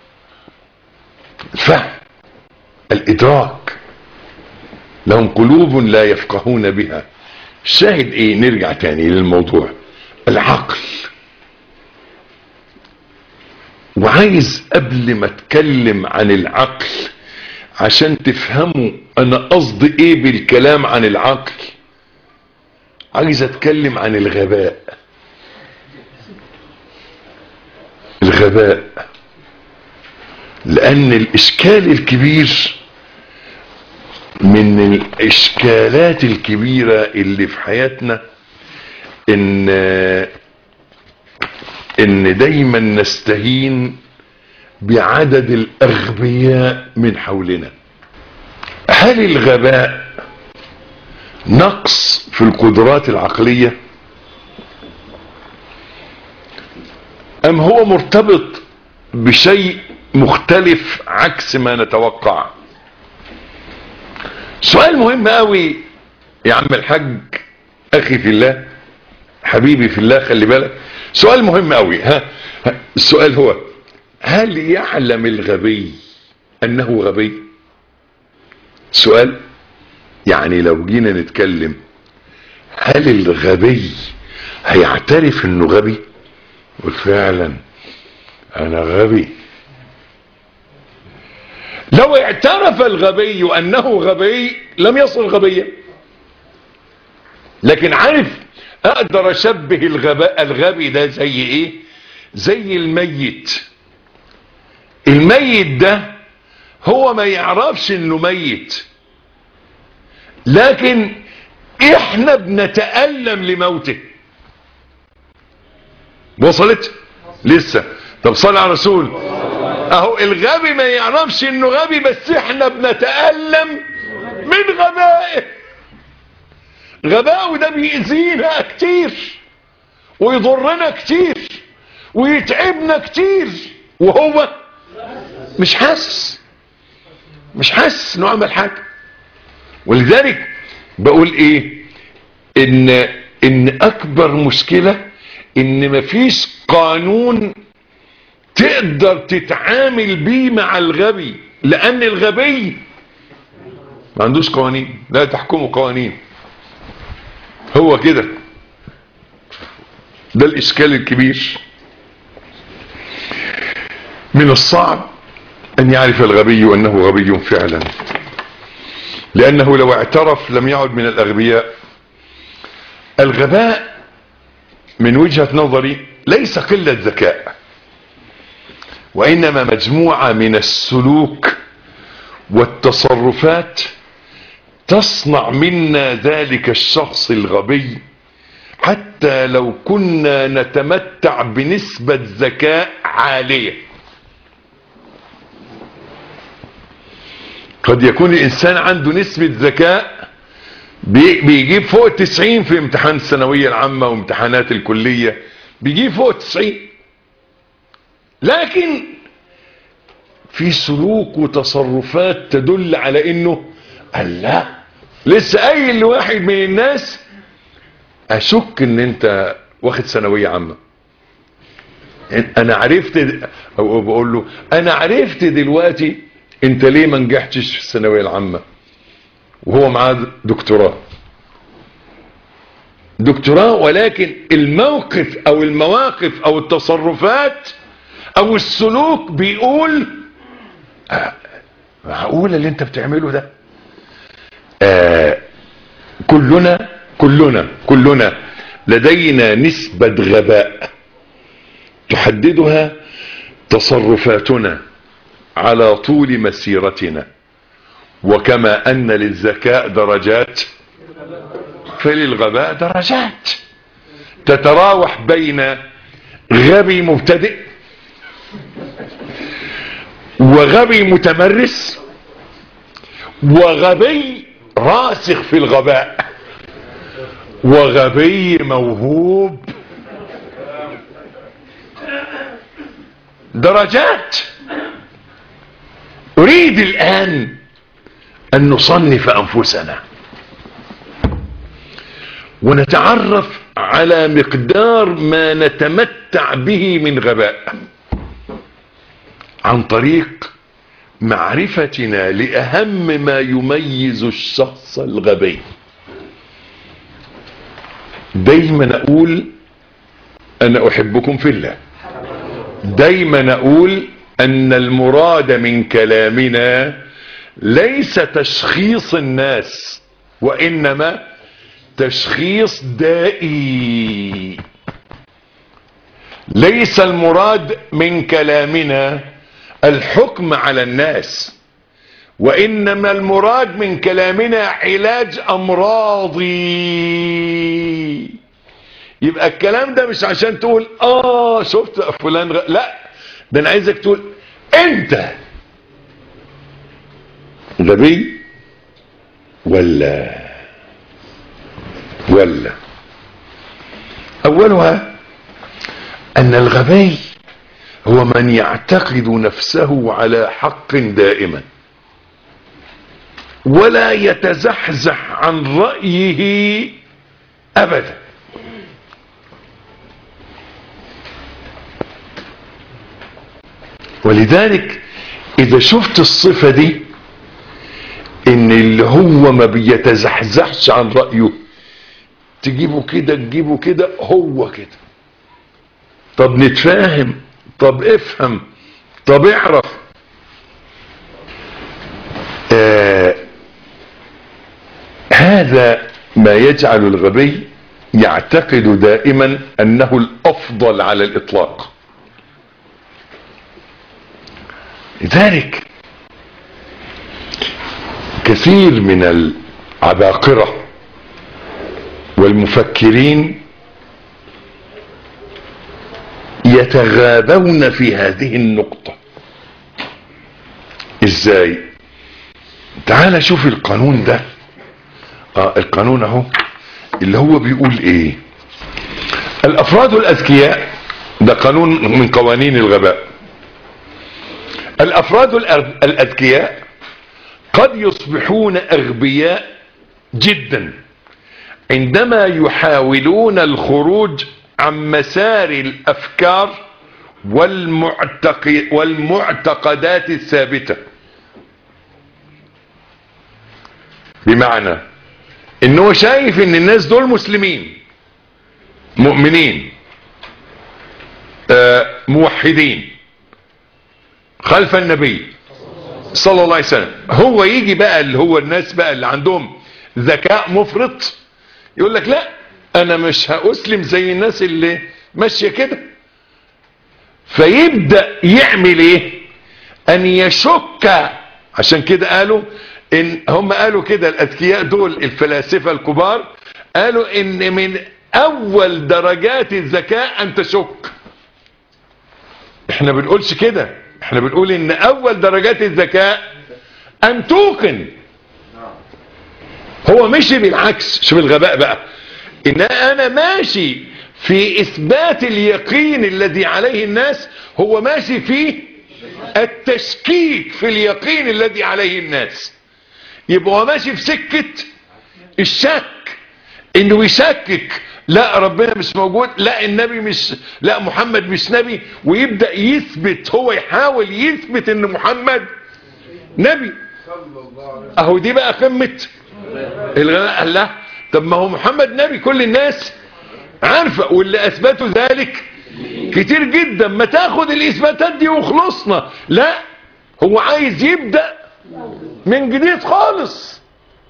B: الفهم، الادراك. لهم قلوب لا يفقهون بها. الشاهد ايه؟ نرجع تاني للموضوع، العقل. وعايز قبل ما اتكلم عن العقل عشان تفهموا انا قصدي ايه بالكلام عن العقل، عايز اتكلم عن الغباء. الغباء، لان الاشكال الكبير من الاشكالات الكبيرة اللي في حياتنا ان ان دايما نستهين بعدد الاغبياء من حولنا. هل الغباء نقص في القدرات العقلية، ام هو مرتبط بشيء مختلف عكس ما نتوقع؟ سؤال مهم قوي يا عم الحاج، اخي في الله، حبيبي في الله، خلي بالك، سؤال مهم قوي. ها السؤال هو: هل يعلم الغبي انه غبي؟ سؤال. يعني لو جينا نتكلم، هل الغبي هيعترف انه غبي؟ وفعلا انا غبي. لو اعترف الغبي انه غبي لم يصل غبيا. لكن عارف اقدر اشبه الغباء الغبي ده زي ايه؟ زي الميت. الميت ده هو ما يعرفش انه ميت، لكن احنا بنتألم لموته. وصلت؟ لسه؟ طب صلى على رسول. اهو الغبي ما يعرفش انه غبي، بس احنا بنتألم من غبائه. غباؤه ده بيأذينا كتير ويضرنا كتير ويتعبنا كتير، وهو مش حاسس مش حاسس انه عمل حاجة. ولذلك بقول ايه؟ ان ان اكبر مشكلة ان مفيش قانون تقدر تتعامل بيه مع الغبي، لان الغبي ما عندوش قوانين، لا تحكمه قوانين. هو كده. ده الاشكال الكبير. من الصعب ان يعرف الغبي انه غبي فعلا، لانه لو اعترف لم يعد من الاغبياء. الغباء من وجهة نظري ليس قلة ذكاء، وانما مجموعة من السلوك والتصرفات تصنع منا ذلك الشخص الغبي، حتى لو كنا نتمتع بنسبة ذكاء عالية. قد يكون الانسان عنده نسبة ذكاء بيجيب فوق التسعين في امتحان الثانوية العامة وامتحانات الكلية، بيجيب فوق التسعين لكن في سلوك وتصرفات تدل على انه الله. لسه قايل لواحد من الناس اشك ان انت واخد ثانويه عامه. انا عرفت، او بقول له انا عرفت دلوقتي انت ليه ما نجحتش في الثانويه العامه وهو معاه دكتوراه دكتوراه ولكن الموقف او المواقف او التصرفات او السلوك بيقول آه معقول اللي انت بتعمله ده. آه كلنا كلنا كلنا لدينا نسبة غباء تحددها تصرفاتنا على طول مسيرتنا، وكما ان للذكاء درجات فللغباء درجات تتراوح بين غبي مبتدئ وغبي متمرس وغبي راسخ في الغباء وغبي موهوب. درجات. اريد الان ان نصنف انفسنا ونتعرف على مقدار ما نتمتع به من غباء عن طريق معرفتنا لأهم ما يميز الشخص الغبي. دايما اقول انا احبكم في الله، دايما اقول ان المراد من كلامنا ليس تشخيص الناس وانما تشخيص دائي. ليس المراد من كلامنا الحكم على الناس، وانما المراد من كلامنا علاج امراضي. يبقى الكلام ده مش عشان تقول اه شفت فلان غ... لا، ده انا عايزك تقول انت غبي ولا ولا. اولها ان الغبي هو من يعتقد نفسه على حق دائما ولا يتزحزح عن رأيه ابدا. ولذلك اذا شفت الصفة دي ان اللي هو ما بيتزحزحش عن رأيه، تجيبه كده تجيبه كده هو كده. طب نتفاهم، طب افهم، طب اعرف. آه هذا ما يجعل الغبي يعتقد دائما انه الافضل على الاطلاق. لذلك كثير من العباقرة والمفكرين يتغابون في هذه النقطة. ازاي؟ تعال شوف القانون ده. اه القانون اهو اللي هو بيقول ايه؟ الافراد الاذكياء، ده قانون من قوانين الغباء. الافراد الاذكياء قد يصبحون اغبياء جدا عندما يحاولون الخروج عن مسار الافكار والمعتقد والمعتقدات الثابتة. بمعنى انه شايف ان الناس دول مسلمين مؤمنين آه موحدين خلف النبي صلى الله عليه وسلم. هو يجي بقى اللي هو الناس بقى اللي عندهم ذكاء مفرط يقول لك لا انا مش هأسلم زي الناس اللي ماشية كده. فيبدأ يعمل ايه؟ ان يشك. عشان كده قالوا ان هم قالوا كده الاذكياء دول الفلاسفة الكبار قالوا ان من اول درجات الذكاء ان تشك. احنا بنقولش كده، احنا بنقول ان اول درجات الذكاء ان توقن. هو مشي بالعكس. شوف الغباء بقى، ان انا ماشي في اثبات اليقين الذي عليه الناس، هو ماشي في التشكيك في اليقين الذي عليه الناس. يبقى هو ماشي في سكة الشك، انه يشكك، لا ربنا مش موجود، لا النبي مش، لا محمد مش نبي، ويبدأ يثبت، هو يحاول يثبت ان محمد نبي. اهو دي بقى قمة الغباء. لا طب ما هو محمد نبي كل الناس عارفة، واللي اثبتوا ذلك كتير جدا، ما تاخد الاثباتات دي وخلصنا. لا هو عايز يبدأ من جديد خالص.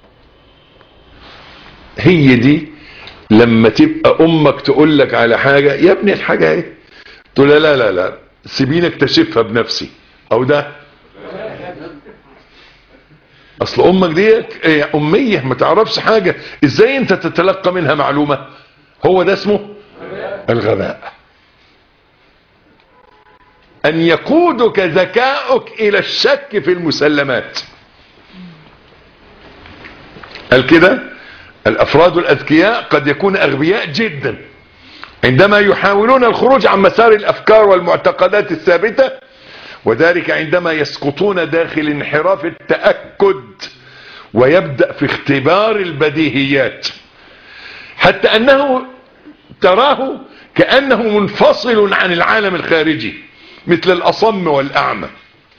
B: هي دي لما تبقى امك تقول لك على حاجة، يا ابني الحاجة ايه، تقول لا لا لا سيبيني اكتشفها بنفسي، او ده اصل امك دي امية ما تعرفش حاجة، ازاي انت تتلقى منها معلومة؟ هو ده اسمه الغباء. ان يقودك ذكاؤك الى الشك في المسلمات. قال كده الافراد الاذكياء قد يكون اغبياء جدا عندما يحاولون الخروج عن مسار الافكار والمعتقدات الثابتة، وذلك عندما يسقطون داخل انحراف التأكد ويبدأ في اختبار البديهيات، حتى انه تراه كأنه منفصل عن العالم الخارجي مثل الأصم والأعمى.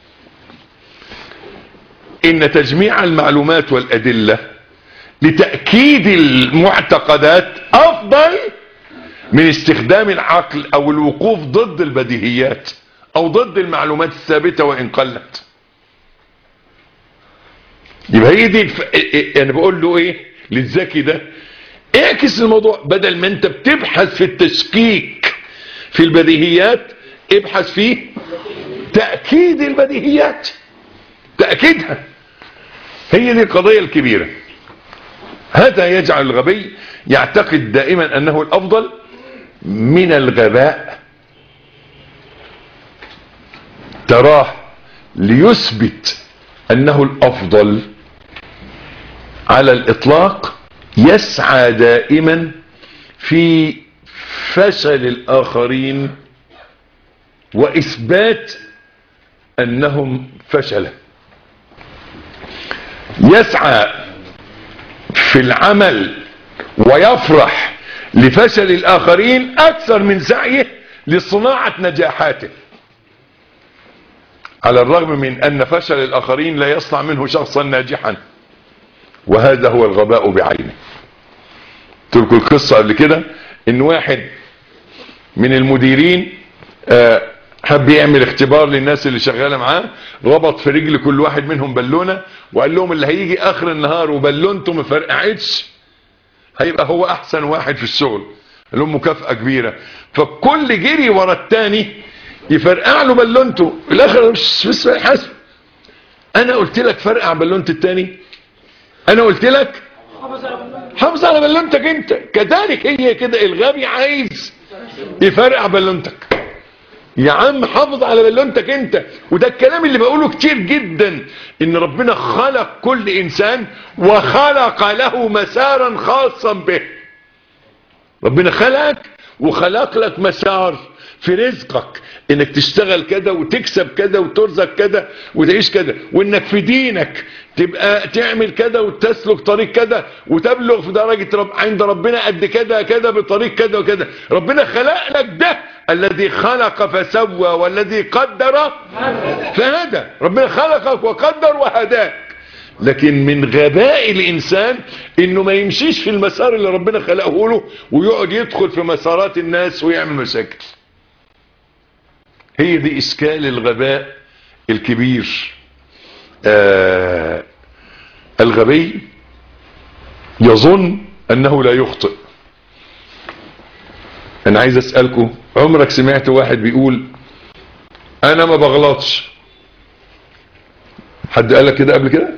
B: إن تجميع المعلومات والأدلة لتأكيد المعتقدات أفضل من استخدام العقل أو الوقوف ضد البديهيات أو ضد المعلومات الثابتة وإن قلت. يبقى هي دي الف... أنا بقول له إيه للذكي ده، اعكس الموضوع، بدل ما أنت بتبحث في التشكيك في البديهيات، ابحث فيه تأكيد البديهيات، تأكيدها. هي دي القضية الكبيرة. هذا يجعل الغبي يعتقد دائما أنه الأفضل من الغباء. تراه ليثبت أنه الأفضل على الإطلاق يسعى دائما في فشل الآخرين وإثبات أنهم فشلة. يسعى في العمل ويفرح لفشل الآخرين أكثر من سعيه لصناعة نجاحاته، على الرغم من أن فشل الآخرين لا يصنع منه شخصا ناجحا، وهذا هو الغباء بعينه. تلك القصة قبل كده إن واحد من المديرين آه حب يعمل اختبار للناس اللي شغاله معاه، ربط في رجل كل واحد منهم بالونه وقال لهم اللي هيجي اخر النهار وبالونته ما فرقعتش هيبقى هو احسن واحد في الشغل. قال لهم مكافاه كبيره، فالكل جري ورا الثاني يفرقع له بالونته. في الاخر مش بس حسب، انا قلت لك فرقع بالونه الثاني، انا قلت لك حافظ على بالونتك انت. كذلك هي كده، الغبي عايز يفرقع بالونتك، يا عم حافظ على بالونتك انت. وده الكلام اللي بقوله كتير جدا، ان ربنا خلق كل انسان وخلق له مسارا خاصا به. ربنا خلقك وخلق لك مسار في رزقك، انك تشتغل كده وتكسب كده وترزق كده وتعيش كده، وانك في دينك تبقى تعمل كده وتسلك طريق كده وتبلغ في درجة رب عند ربنا قد كده كده بطريق كده وكده. ربنا خلق لك ده، الذي خلق فسوى والذي قدر فهدى. ربنا خلقك وقدر وهداك. لكن من غباء الانسان انه ما يمشيش في المسار اللي ربنا خلقه له ويقعد يدخل في مسارات الناس ويعمل مشاكل. هي دي اشكال الغباء الكبير. آه الغبي يظن انه لا يخطئ. انا عايز اسألكم، عمرك سمعت واحد بيقول انا ما بغلطش؟ حد قال لك كده قبل كده؟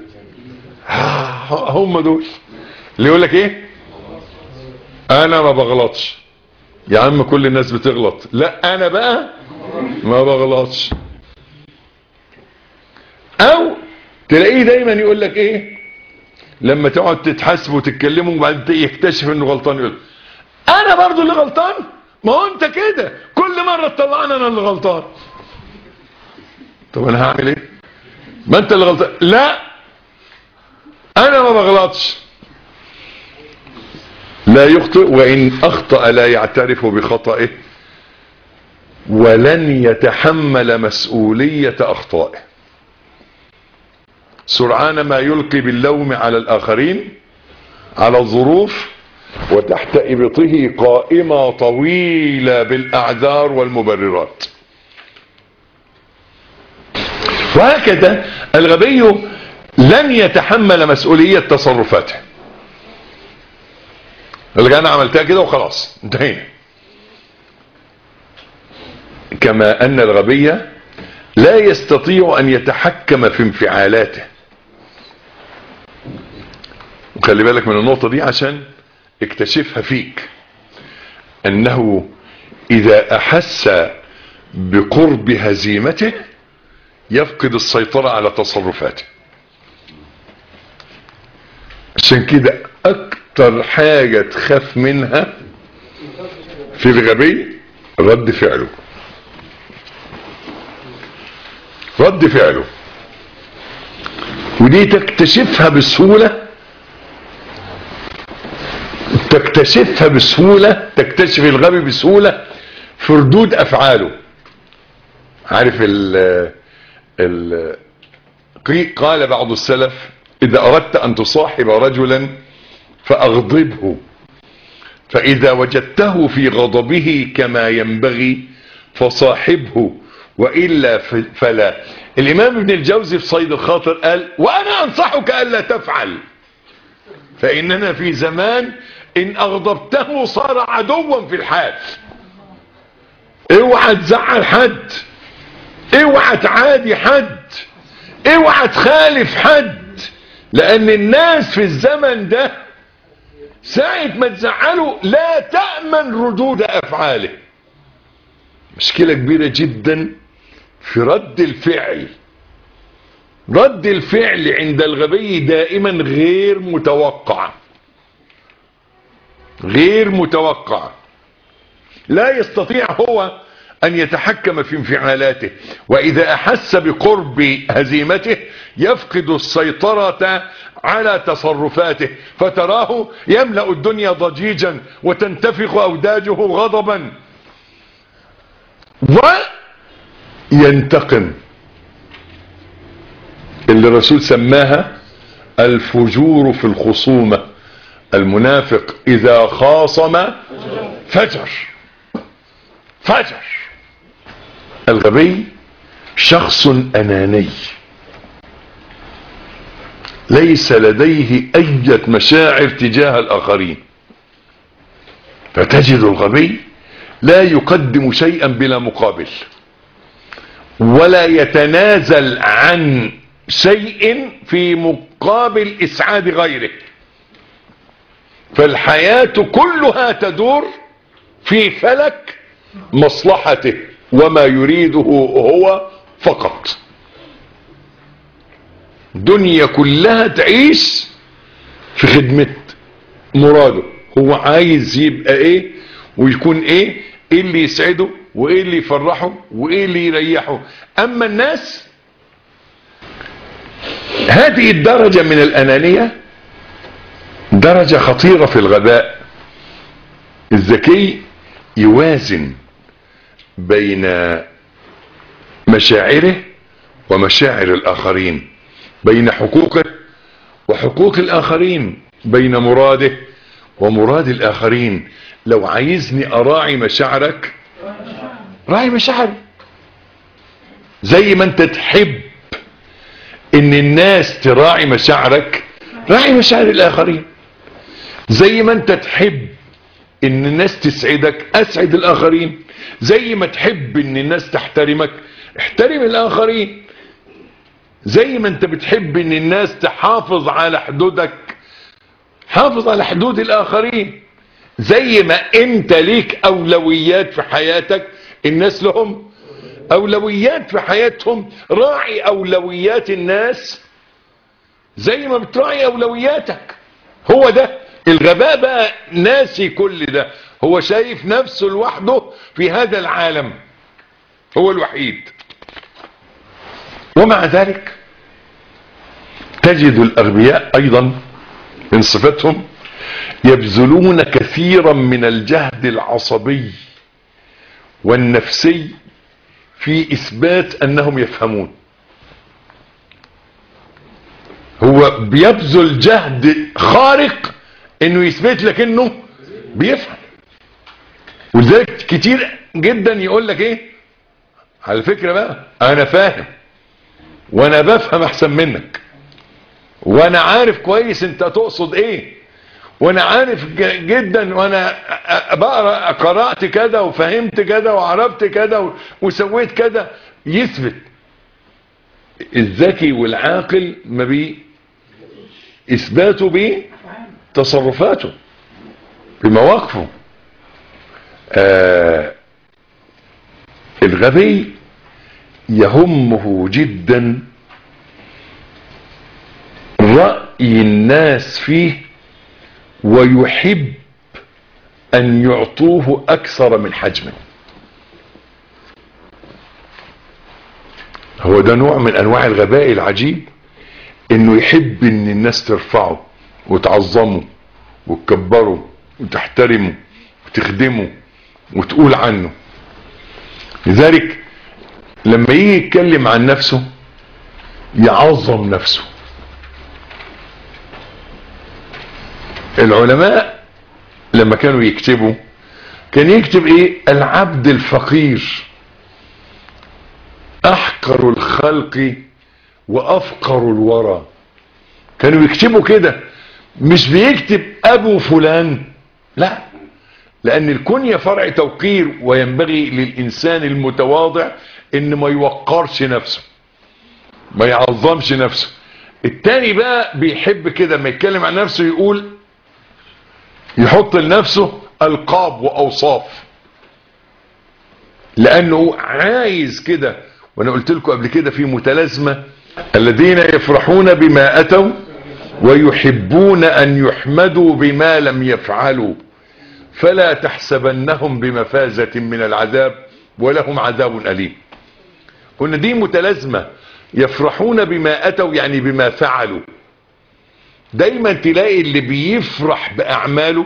B: هم دول اللي يقول لك ايه، انا ما بغلطش. يا عم كل الناس بتغلط، لا انا بقى ما بغلطش. او تلاقيه دايما يقول لك ايه لما تقعد تتحاسب وتتكلموا وبعدين يكتشف انه غلطان، يقول انا برضو اللي غلطان، ما هو انت كده كل مرة تطلعنا انا اللي غلطان. طب انا هعمل ايه؟ ما انت اللي غلطان. لا انا ما بغلطش. لا يخطئ، وان اخطأ لا يعترف بخطئه ولن يتحمل مسؤولية اخطائه. سرعان ما يلقي باللوم على الاخرين، على الظروف، وتحت ابطه قائمة طويلة بالاعذار والمبررات. وهكذا الغبي لن يتحمل مسؤولية تصرفاته. اللي انا عملتها كده وخلاص انتهينا. كما ان الغبي لا يستطيع ان يتحكم في انفعالاته. وخلي بالك من النقطة دي عشان اكتشفها فيك، انه اذا احس بقرب هزيمته يفقد السيطرة على تصرفاته. عشان كده اكتر حاجة تخاف منها في الغبي رد فعله. رد فعله ودي تكتشفها بسهولة، تكتشفها بسهولة تكتشف الغبي بسهولة في ردود افعاله. عارف ال ال قال بعض السلف: اذا اردت ان تصاحب رجلا فاغضبه، فاذا وجدته في غضبه كما ينبغي فصاحبه، وإلا فلا. الامام ابن الجوزي في صيد الخاطر قال: وانا انصحك الا تفعل، فاننا في زمان ان اغضبته صار عدوا في الحال. اوعى تزعل حد، اوعى تعادي حد، اوعى تخالف حد، لان الناس في الزمن ده ساعة ما تزعله لا تأمن ردود افعاله. مشكلة كبيرة جدا في رد الفعل. رد الفعل عند الغبي دائما غير متوقع، غير متوقع. لا يستطيع هو ان يتحكم في انفعالاته، واذا احس بقرب هزيمته يفقد السيطرة على تصرفاته، فتراه يملأ الدنيا ضجيجا وتنتفخ اوداجه غضبا وينتقم، اللي الرسول سماها الفجور في الخصومة. المنافق اذا خاصم فجر فجر. الغبي شخص اناني ليس لديه اي مشاعر تجاه الاخرين، فتجد الغبي لا يقدم شيئا بلا مقابل، ولا يتنازل عن شيء في مقابل اسعاد غيره. فالحياة كلها تدور في فلك مصلحته وما يريده هو فقط. دنيا كلها تعيش في خدمة مراده. هو عايز يبقى ايه ويكون ايه، ايه اللي يسعده وايه اللي يفرحه وايه اللي يريحه. اما الناس، هذه الدرجة من الانانية درجة خطيرة في الغباء. الذكي يوازن بين مشاعره ومشاعر الاخرين، بين حقوقه وحقوق الاخرين، بين مراده ومراد الاخرين. لو عايزني اراعي مشاعرك راعي مشاعري، زي ما انت تحب ان الناس تراعي مشاعرك راعي مشاعر الاخرين، زي ما انت تحب ان الناس تسعدك اسعد الاخرين، زي ما تحب ان الناس تحترمك احترم الاخرين، زي ما انت بتحب ان الناس تحافظ على حدودك حافظ على حدود الاخرين، زي ما انت ليك اولويات في حياتك الناس لهم اولويات في حياتهم. راعي اولويات الناس زي ما بتراعي اولوياتك. هو ده الغباء بقى ناسي كل ده، هو شايف نفسه لوحده في هذا العالم، هو الوحيد. ومع ذلك تجد الأغبياء أيضا من صفتهم يبذلون كثيرا من الجهد العصبي والنفسي في إثبات أنهم يفهمون. هو بيبذل جهد خارق انه يثبت لك انه بيفهم. ولذلك كتير جدا يقول لك ايه، على فكرة بقى انا فاهم وانا بفهم احسن منك، وانا عارف كويس انت تقصد ايه، وانا عارف جدا، وانا بقرا قرأت كده وفهمت كده وعرفت كده وسويت كده. يثبت. الذكي والعاقل ما بي اثباته بيه تصرفاته بمواقفه. آه الغبي يهمه جدا رأي الناس فيه ويحب أن يعطوه أكثر من حجمه. هو ده نوع من أنواع الغباء العجيب، انه يحب ان الناس ترفعه وتعظمه وتكبره وتحترمه وتخدمه وتقول عنه. لذلك لما يجي يتكلم عن نفسه يعظم نفسه. العلماء لما كانوا يكتبوا كان يكتب ايه؟ العبد الفقير احقر الخلق وافقر الورى. كانوا يكتبوا كده، مش بيكتب ابو فلان، لا، لان الكنية فرع توقير، وينبغي للانسان المتواضع ان ما يوقرش نفسه، ما يعظمش نفسه. التاني بقى بيحب كده ما يتكلم عن نفسه يقول، يحط لنفسه القاب واوصاف، لانه عايز كده. وانا قلت لكم قبل كده في متلازمة، الذين يفرحون بما اتوا ويحبون ان يحمدوا بما لم يفعلوا فلا تحسبنهم بمفازة من العذاب ولهم عذاب أليم. قلنا دي متلازمة، يفرحون بما اتوا يعني بما فعلوا. دايما تلاقي اللي بيفرح باعماله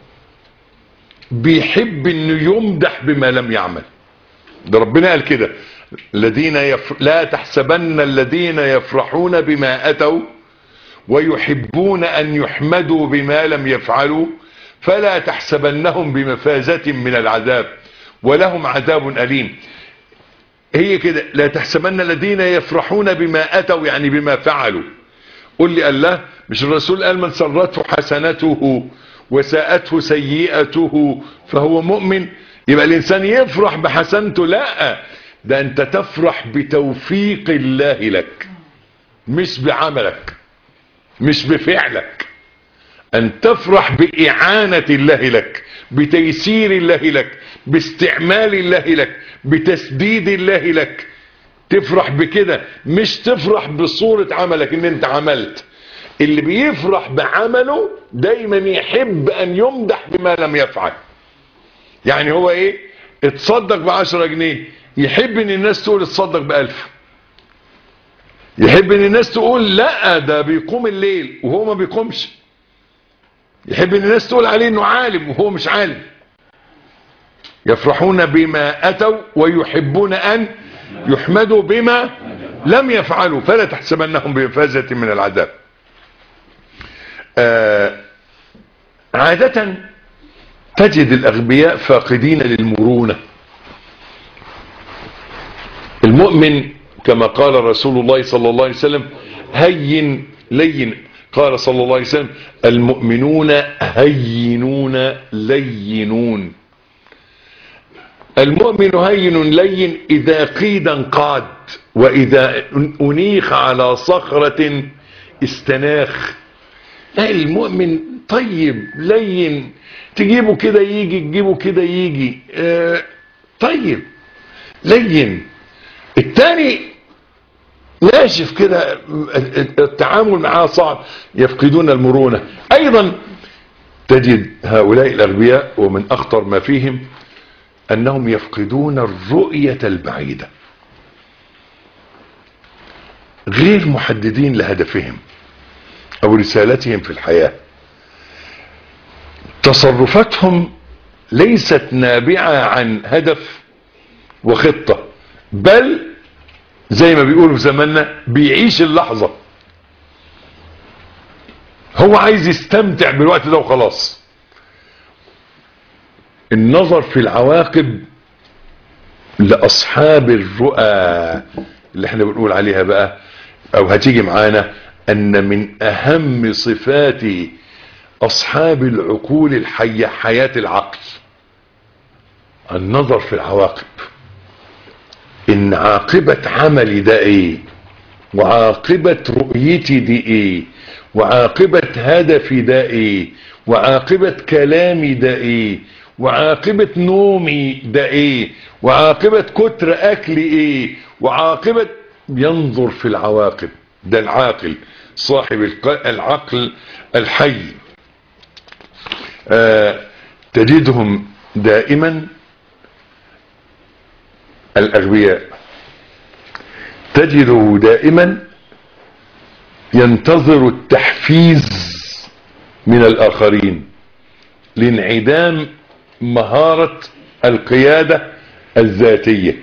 B: بيحب انه يمدح بما لم يعمل. ده ربنا قال كده، الذين يفر... لا تحسبن الذين يفرحون بما اتوا ويحبون ان يحمدوا بما لم يفعلوا فلا تحسبنهم بمفازة من العذاب ولهم عذاب أليم. هي كده، لا تحسبن الذين يفرحون بما اتوا يعني بما فعلوا. قل لي الله، مش الرسول قال من سرته حسنته وساءته سيئته فهو مؤمن؟ يبقى الانسان يفرح بحسنته؟ لا، ده انت تفرح بتوفيق الله لك، مش بعملك، مش بفعلك. ان تفرح باعانة الله لك، بتيسير الله لك، باستعمال الله لك، بتسديد الله لك. تفرح بكده، مش تفرح بصورة عملك ان انت عملت. اللي بيفرح بعمله دايما يحب ان يمدح بما لم يفعل. يعني هو ايه؟ اتصدق بعشرة جنيه، يحب ان الناس تقول اتصدق بألف. يحب ان الناس تقول لا ده بيقوم الليل وهو ما بيقومش. يحب ان الناس تقول عليه انه عالم وهو مش عالم. يفرحون بما اتوا ويحبون ان يحمدوا بما لم يفعلوا فلا تحسبنهم بمفازة من العذاب. آه عادة تجد الأغبياء فاقدين للمرونة. المؤمن كما قال رسول الله صلى الله عليه وسلم هين لين. قال صلى الله عليه وسلم المؤمنون هينون لينون. المؤمن هين لين إذا قيد انقاد، وإذا أنيخ على صخرة استناخ. المؤمن طيب لين، تجيبه كده يجي، تجيبه كده يجي. اه طيب لين. الثاني ناشف كده، التعامل معاه صعب، يفقدون المرونة. ايضا تجد هؤلاء الأغبياء ومن أخطر ما فيهم أنهم يفقدون الرؤية البعيدة، غير محددين لهدفهم أو رسالتهم في الحياة. تصرفاتهم ليست نابعة عن هدف وخطة، بل زي ما بيقولوا في زماننا بيعيش اللحظة، هو عايز يستمتع بالوقت ده وخلاص. النظر في العواقب لأصحاب الرؤى اللي احنا بنقول عليها بقى او هتيجي معانا، ان من اهم صفات اصحاب العقول الحية حياة العقل النظر في العواقب. ان عاقبة عملي ده ايه، وعاقبة رؤيتي دي ايه، وعاقبة هدفي ده ايه، وعاقبة كلامي ده ايه، وعاقبة نومي ده ايه، وعاقبة كتر اكلي ايه، وعاقبة ينظر في العواقب. ده العاقل صاحب العقل الحي. آه تجدهم دائما الأغبياء تجده دائما ينتظر التحفيز من الآخرين لانعدام مهارة القيادة الذاتية.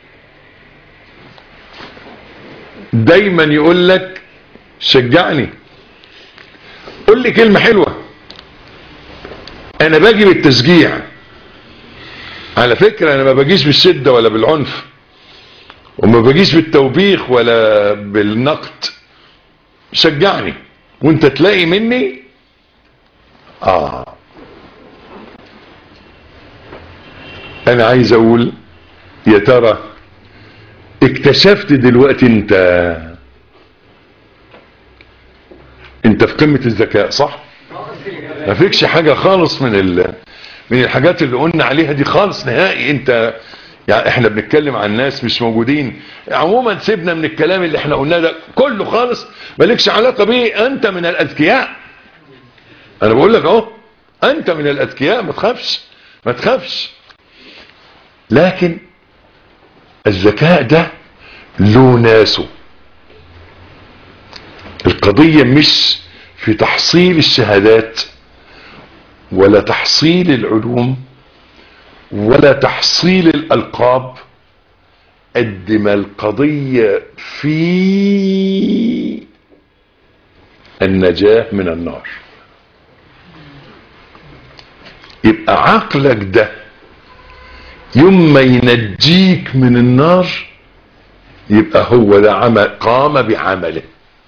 B: دايما يقول لك شجعني، قول لي كلمة حلوة، انا باجي بالتشجيع. على فكرة انا ما باجيش بالشدة ولا بالعنف، وما باجيش بالتوبيخ ولا بالنقد. شجعني وانت تلاقي مني اه انا عايز اقول يا ترى اكتشفت دلوقتي انت انت في قمة الذكاء صح؟ ما فيكش حاجة خالص من ال... من الحاجات اللي قلنا عليها دي خالص نهائي. انت يعني احنا بنتكلم عن ناس مش موجودين عموما، سيبنا من الكلام اللي احنا قلناه ده كله خالص، مالكش علاقة بيه. انت من الاذكياء، انا بقول لك اهو انت من الاذكياء، ما تخافش ما تخافش. لكن الذكاء ده له ناسه. القضية مش في تحصيل الشهادات ولا تحصيل العلوم ولا تحصيل الألقاب، قد ما القضية في النجاة من النار. يبقى عقلك ده يوم ما ينجيك من النار يبقى هو ده عمل قام بعمله.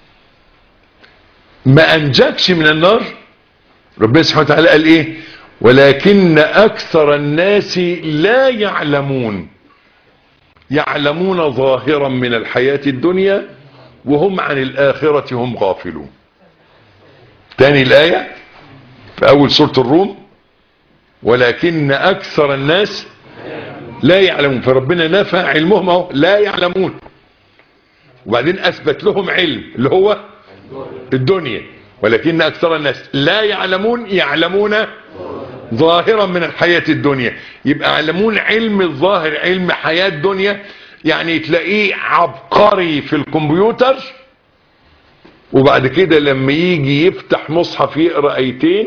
B: ما انجاكش من النار، ربنا سبحانه وتعالى قال ايه؟ ولكن اكثر الناس لا يعلمون يعلمون ظاهرا من الحياة الدنيا وهم عن الآخرة هم غافلون. تاني الآية في اول سورة الروم، ولكن اكثر الناس لا يعلمون. فربنا نفى علمهم اهو، لا يعلمون، وبعدين اثبت لهم علم اللي هو الدنيا. ولكن اكثر الناس لا يعلمون يعلمون ظاهرا من الحياة الدنيا. يبقى يعلمون علم الظاهر، علم حياة الدنيا. يعني تلاقيه عبقري في الكمبيوتر، وبعد كده لما يجي يفتح مصحف يقرأ ايتين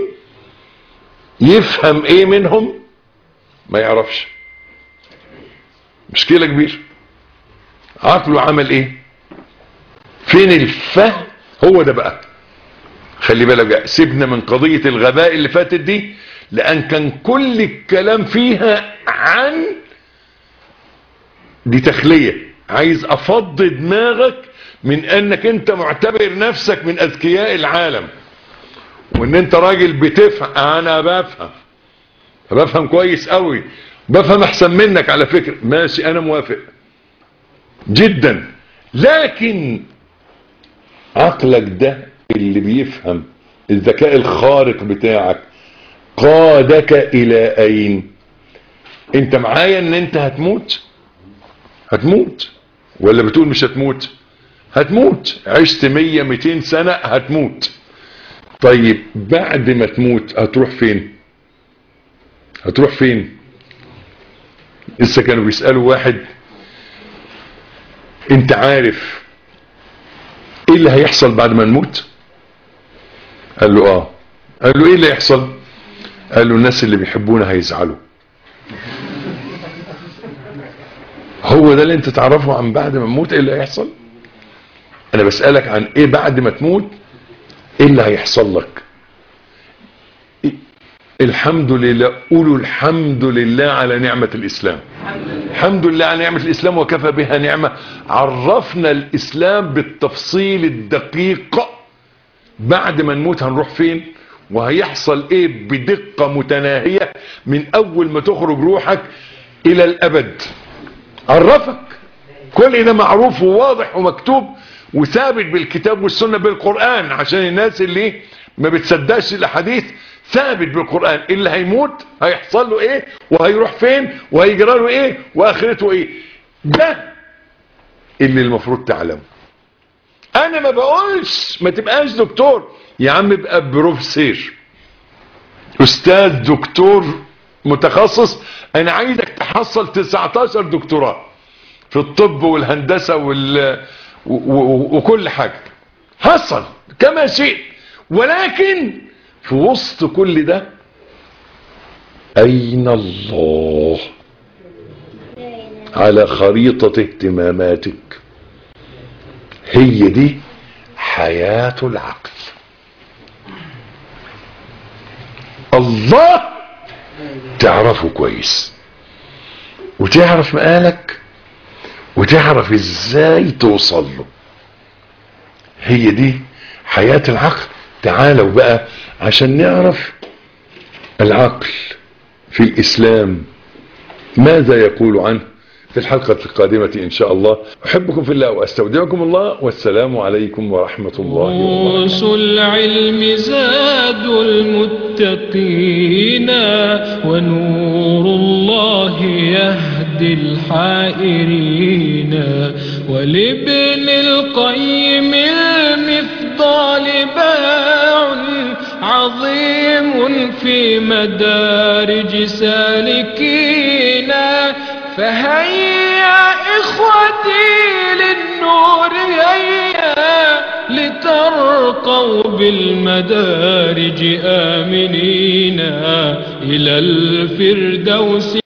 B: يفهم ايه منهم ما يعرفش. مشكلة كبيرة. عقله عمل ايه؟ فين الفهم؟ هو ده بقى. خلي بالك بقى، سيبنا من قضية الغباء اللي فاتت دي، لان كان كل الكلام فيها عن دي تخلية. عايز افضي دماغك من انك انت معتبر نفسك من اذكياء العالم، وان انت راجل بتفهم. انا بفهم بفهم كويس قوي، بفهم احسن منك على فكرة، ماشي انا موافق جدا. لكن عقلك ده اللي بيفهم الذكاء الخارق بتاعك قادك الى اين؟ انت معايا ان انت هتموت؟ هتموت ولا بتقول مش هتموت؟ هتموت. عشت مية ميتين سنة هتموت. طيب بعد ما تموت هتروح فين؟ هتروح فين؟ لسه كانوا بيسألوا واحد انت عارف ايه اللي هيحصل بعد ما نموت؟ قال له اه. قال له ايه اللي هيحصل؟ قال له الناس اللي بيحبونا هيزعلوا. هو ده اللي انت تعرفه عن بعد ما نموت ايه اللي هيحصل؟ انا بسألك عن ايه بعد ما تموت ايه اللي هيحصل لك. الحمد لله، قولوا الحمد لله على نعمة الاسلام. الحمد لله على نعمة الاسلام وكفى بها نعمة. عرفنا الاسلام بالتفصيل الدقيق بعد ما نموت هنروح فين وهيحصل ايه بدقة متناهية من اول ما تخرج روحك الى الابد. عرفك كل ده معروف وواضح ومكتوب وثابت بالكتاب والسنة بالقرآن، عشان الناس اللي ما بتصدقش الاحاديث ثابت بالقرآن اللي هيموت هيحصل له ايه وهيروح فين وهيجرى له ايه واخرته ايه. ده اللي المفروض تعلمه. انا ما بقولش ما تبقاش دكتور، يا عم ابقى بروفيسور، استاذ دكتور متخصص. انا عايزك تحصل تسعتاشر دكتوراه في الطب والهندسة وال... و... و... وكل حاجة. حصل كما شئت، ولكن في وسط كل ده اين الله على خريطة اهتماماتك؟ هي دي حياة العقل. الله تعرفه كويس وتعرف مقالك وتعرف ازاي توصل له. هي دي حياة العقل. تعالوا بقى عشان نعرف العقل في الإسلام ماذا يقول عنه في الحلقة القادمة إن شاء الله. أحبكم في الله وأستودعكم الله، والسلام عليكم ورحمة الله وبركاته.
A: رؤوس العلم زاد المتقين ونور الله يهدي الحائرين. ولابن القيم المفضال باع عظيم في مدارج سالكين. فهيا إخوتي للنور هيا لترقوا بالمدارج آمنين إلى الفردوس.